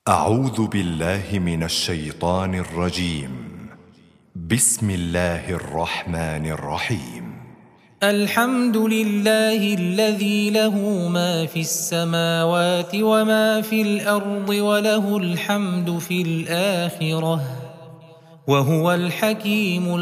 أعوذ بالله من الشيطان الرجيم. بسم الله الرحمن الرحيم. الحمد لله الذي له ما في السماوات وما في الأرض وله الحمد في الآخرة وهو الحكيم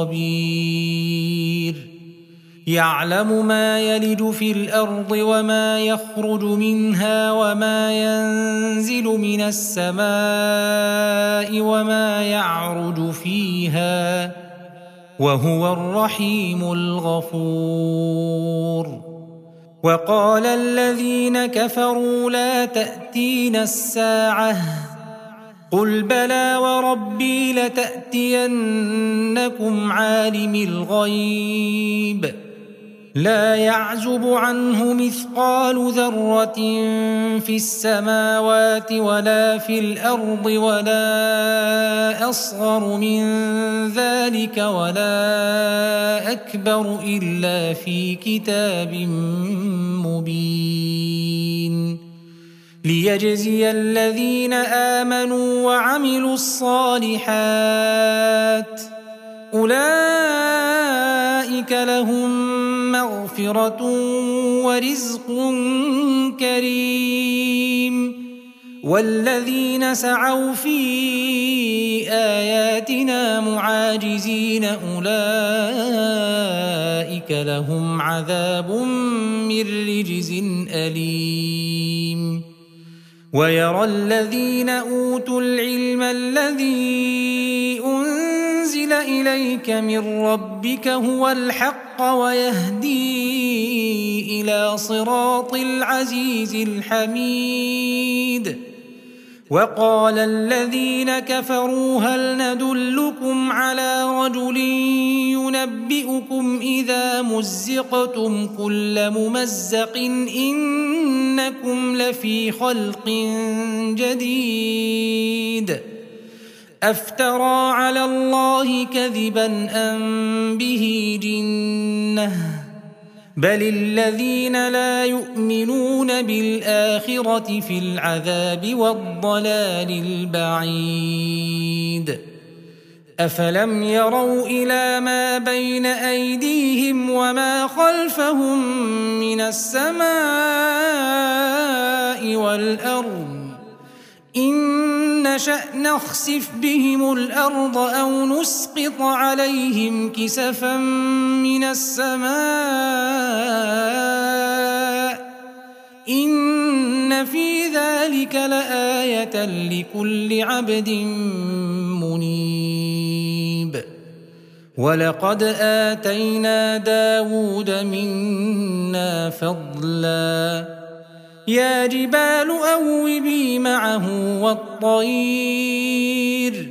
الخبير. يعلم ما يلج في الأرض وما يخرج منها وما ينزل من السماء وما يعرج فيها وهو الرحيم الغفور. وقال الذين كفروا لا تأتينا الساعة قل بلى وربي لتأتينكم عالم الغيب لا يعزب عنه مثقال ذرة في السماوات ولا في الأرض ولا أصغر من ذلك ولا أكبر إلا في كتاب مبين ليجزي الذين آمنوا وعملوا الصالحات أولئك لهم مغفرة ورزق كريم. والذين سعوا في آياتنا معاجزين أولئك لهم عذاب من رجز أليم. ويرى الذين أوتوا العلم الذي أنزل إليك من ربك هو الحق ويهدي إلى صراط العزيز الحميد. وقال الذين كفروا هل ندلكم على رجل ينبئكم إذا مزقتم كل ممزق إنكم لفي خلق جديد أفترى على الله كذبا أم به جنة بل الذين لا يؤمنون بالآخرة في العذاب والضلال البعيد. أفلم يروا إلى ما بين أيديهم وما خلفهم من السماء والأرض إن نشأ نخسف بهم الأرض أو نسقط عليهم كسفا من السماء إن في ذلك لآية لكل عبد منيب. ولقد آتينا داود منا فضلا يا جبال أوبي معه والطير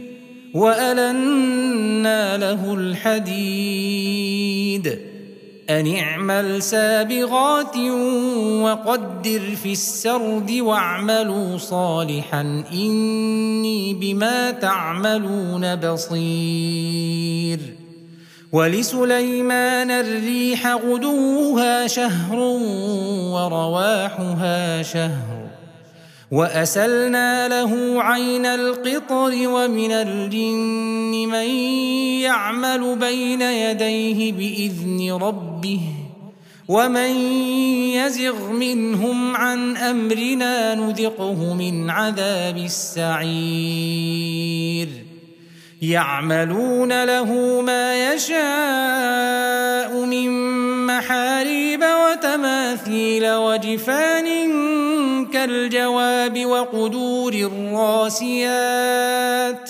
وألنا له الحديد أن اعمل سابغات وقدر في السرد واعملوا صالحا إني بما تعملون بصير. ولسليمان الريح غدوها شهر ورواحها شهر وأسلنا له عين القطر ومن الجن من يعمل بين يديه بإذن ربه ومن يزغ منهم عن أمرنا نذقه من عذاب السعير. يعملون له ما يشاء من محاريب وتماثيل وجفان كالجواب وقدور الراسيات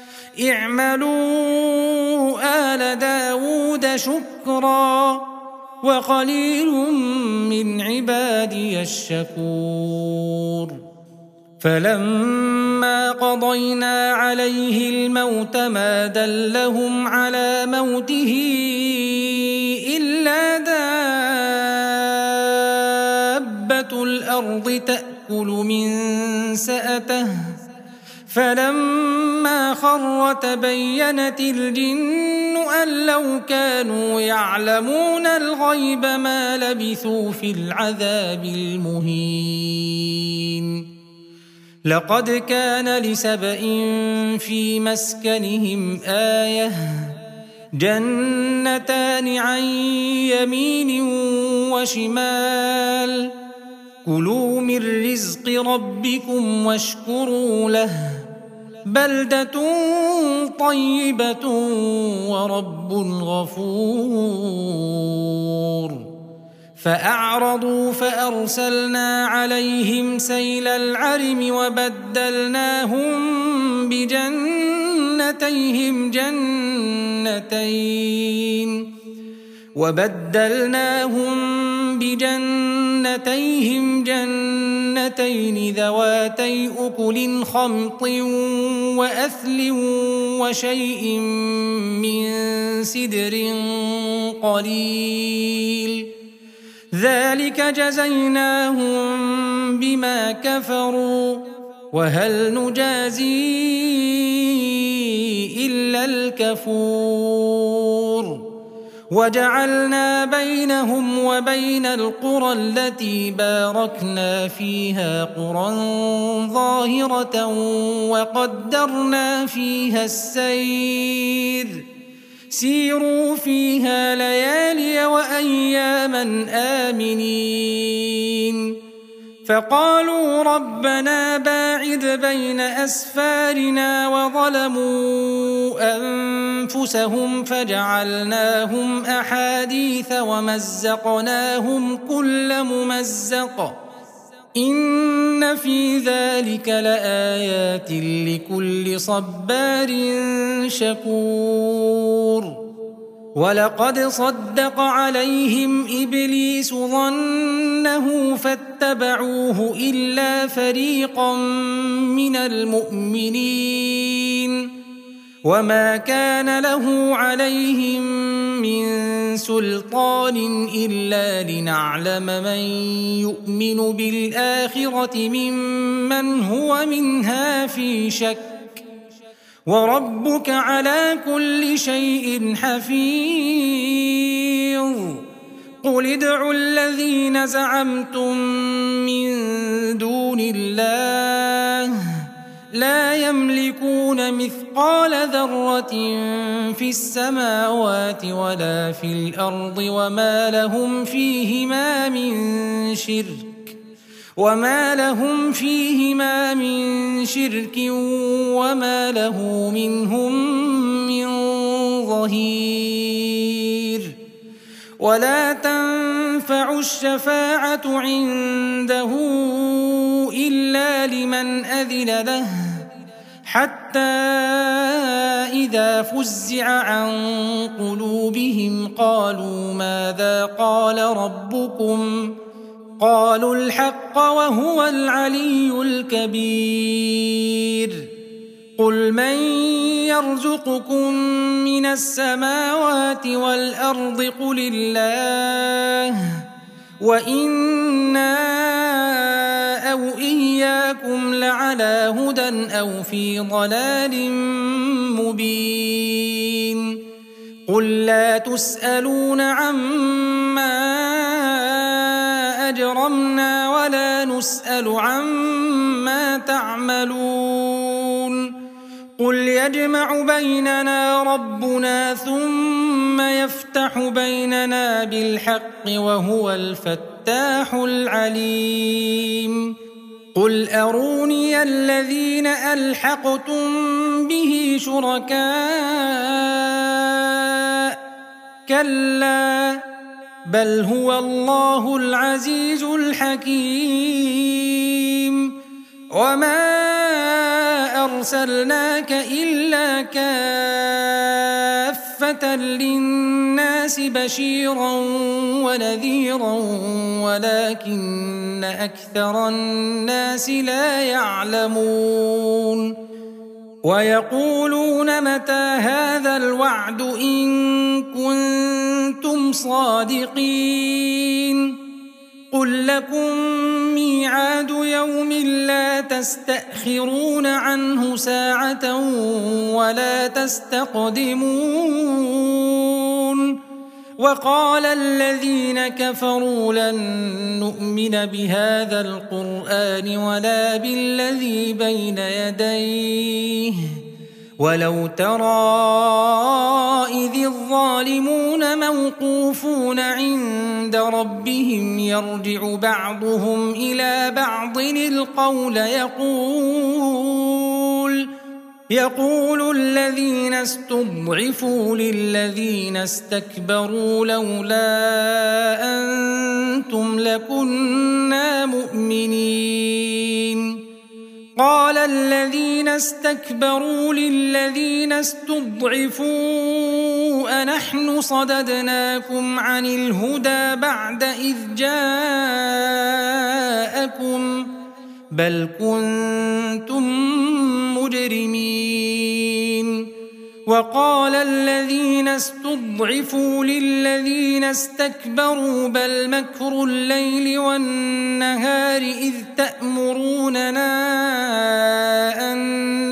اعملوا آل داود شكرا وقليل من عبادي الشكور. فلما قضينا عليه الموت ما دلهم على موته إلا دابة الأرض تأكل من سأته فلما خر تبينت الجن أن لو كانوا يعلمون الغيب ما لبثوا في العذاب المهين. لقد كان لسبإ في مسكنهم آية جنتان عن يمين وشمال كلوا من رزق ربكم واشكروا له بلدة طيبة ورب غفور فأعرضوا فأرسلنا عليهم سيل العرم وبدلناهم بجنتيهم جنتين ذواتي أكل خمط وأثل وشيء من سدر قليل ذلك جزيناهم بما كفروا وهل نجازي إلا الكفور وجعلنا بينهم وبين القرى التي باركنا فيها قرى ظاهرة وقدرنا فيها السير سيروا فيها ليالي وأياما آمنين فقالوا ربنا باعد بين أسفارنا وظلموا أنفسهم فجعلناهم أحاديث ومزقناهم كل ممزق إن في ذلك لآيات لكل صبار شكور ولقد صدق عليهم إبليس ظنه فاتبعوه إلا فريقا من المؤمنين وما كان له عليهم من سلطان إلا لنعلم من يؤمن بالآخرة ممن هو منها في شك وربك على كل شيء حفيظ قل ادعوا الذين زعمتم من دون الله لا يملكون مثقال ذرة في السماوات ولا في الأرض وما لهم فيهما من شرك وما له منهم من ظهير ولا تنفع الشفاعة عنده إلا لمن أذن له حتى إذا فزع عن قلوبهم قالوا ماذا قال ربكم قالوا الحق وهو العلي الكبير قل من يرزقكم من السماوات والأرض قل الله وإنا أو إياكم لعلى هدى أو في ضلال مبين قل لا تسألون عما أجرمنا ولا نسأل عما تعملون قل يجمع بيننا ربنا ثم يفتح بيننا بالحق وهو الفتاح العليم قل أروني الذين ألحقتم به شركاء كلا بل هو الله العزيز الحكيم وما أرسلناك إلا كافة للناس بشيرا ونذيرا ولكن أكثر الناس لا يعلمون ويقولون متى هذا الوعد إن كنتم صادقين قل لكم ميعاد يوم لا تستأخرون عنه ساعة ولا تستقدمون وقال الذين كفروا لن نؤمن بهذا القرآن ولا بالذي بين يديه ولو ترى إذ الظالمون موقوفون عند ربهم يرجع بعضهم إلى بعض القول يقول الذين استضعفوا للذين استكبروا لولا أنتم لكنا مؤمنين قال الذين استكبروا للذين استضعفوا أنحن صددناكم عن الهدى بعد إذ جاءكم بل كنتم مجرمين وقال الذين استضعفوا للذين استكبروا بل مكر الليل والنهار إذ تأمروننا أن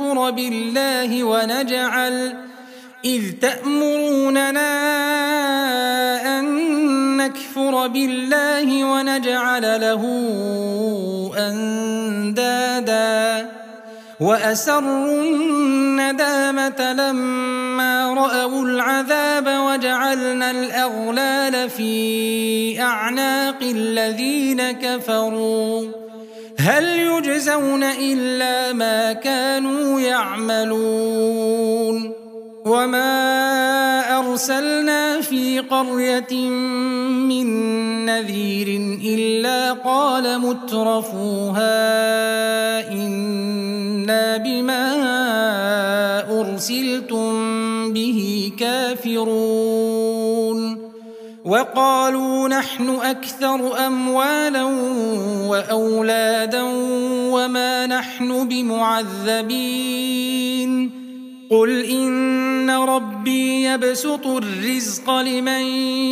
نكفر بالله ونجعل له أندادا وأسروا الندامة لما رأوا العذاب وجعلنا الأغلال في أعناق الذين كفروا هل يجزون إلا ما كانوا يعملون وما أرسلنا في قرية من نذير إلا قال مترفوها إنا بما أرسلتم به كافرون وقالوا نحن أكثر أموالا وأولادا وما نحن بمعذبين قل إن ربي يبسط الرزق لمن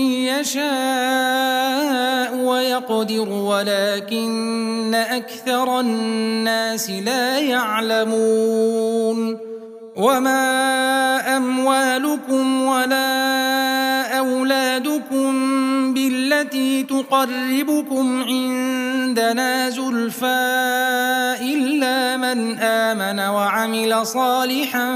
يشاء ويقدر ولكن أكثر الناس لا يعلمون وما أموالكم ولا أولادكم بالتي تقربكم عندنا زلفى إلا من آمن وعمل صالحا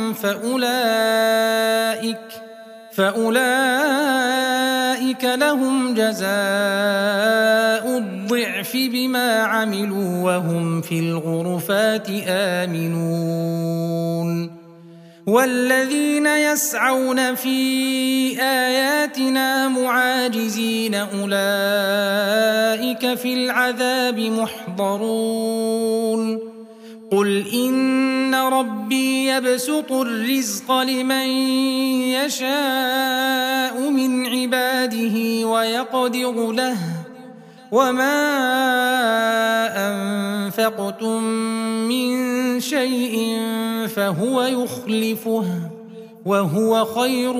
فأولئك لهم جزاء الضعف بما عملوا وهم في الغرفات آمنون والذين يسعون في آياتنا معاجزين أولئك في العذاب محضرون قل إن ربي يبسط الرزق لمن يشاء من عباده ويقدر له وما أنفقتم من شيء فهو يخلفه وهو خير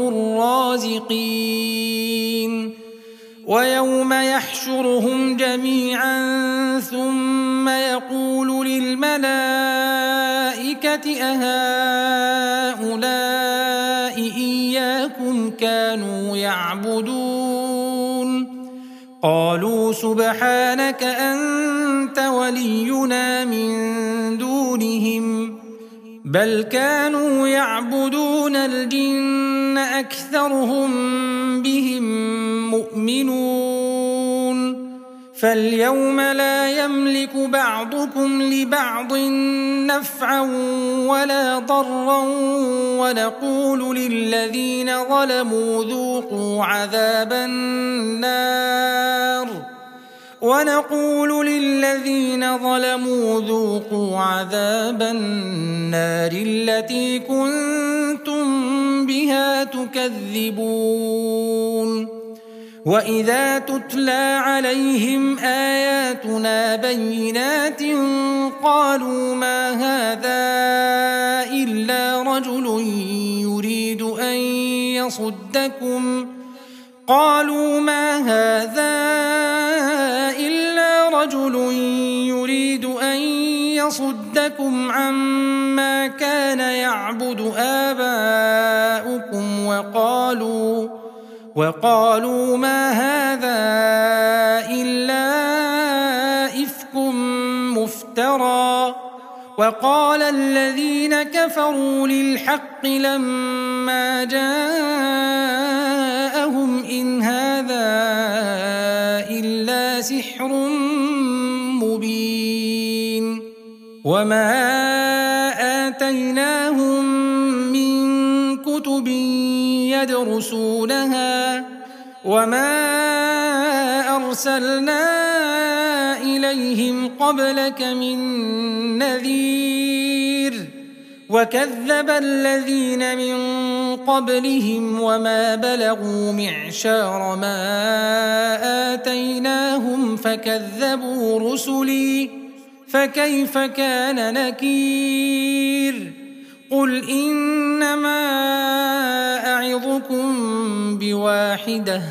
الرازقين ويوم يحشرهم جميعا ثم يقول للملائكة أهؤلاء إياكم كانوا يعبدون قالوا سبحانك أنت ولينا من دونهم بل كانوا يعبدون الجن أكثرهم بهم مؤمنون فاليوم لا يملك بعضكم لبعض نفعا ولا ضرا ونقول للذين ظلموا ذوقوا عذاب النار التي كنتم بها تكذبون وإذا تتلى عليهم آياتنا بينات قالوا ما هذا إلا رجل يريد أن يصدكم عما كان يعبد آباؤكم وقالوا ما هذا إلا إفك مفترى. وقال الذين كفروا للحق لما جاءهم إن هذا إلا سحر مبين. وما آتيناهم من كتب يدرسونها وما أرسلنا إليهم قبلك من نذير. وكذب الذين من قبلهم وما بلغوا معشار ما آتيناهم فكذبوا رسلي فكيف كان نكير. قل إنما أعظكم بواحدة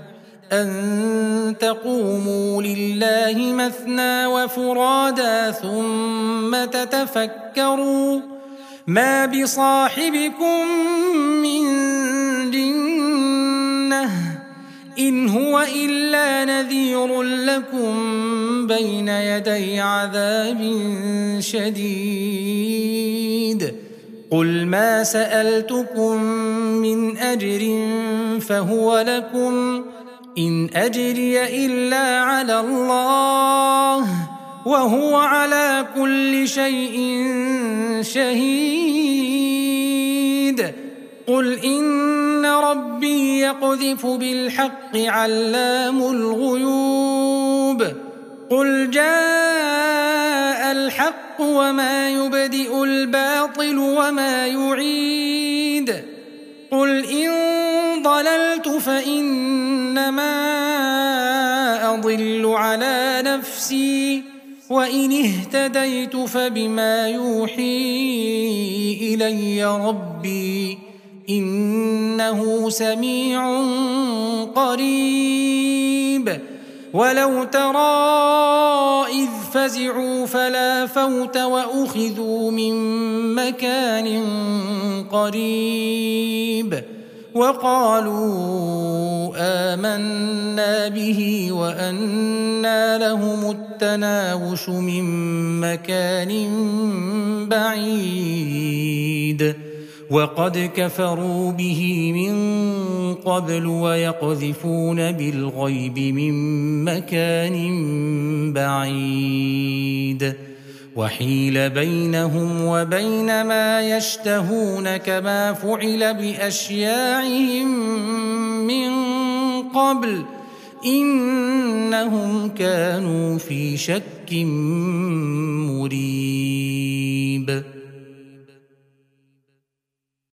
أن تقوموا لله مثنى وفرادا ثم تتفكروا ما بصاحبكم من جنة إن هو إلا نذير لكم بين يدي عذاب شديد. قل ما سألتكم من أجر فهو لكم إن أجري إلا على الله وهو على كل شيء شهيد. قل إن ربي يقذف بالحق علام الغيوب. قل جاء الحق وما يبدئ الباطل وما يعيد. قل إن ضللت فإنما أضل على نفسي وإن اهتديت فبما يوحي إلي ربي إنه سميع قريب. ولو ترى إذ فزعوا فلا فوت وأخذوا من مكان قريب وقالوا آمنا به وأنى لهم التناوش من مكان بعيد. وقد كفروا به من قبل ويقذفون بالغيب من مكان بعيد. وحيل بينهم وبين ما يشتهون كما فعل بأشياعهم من قبل إنهم كانوا في شك مريب.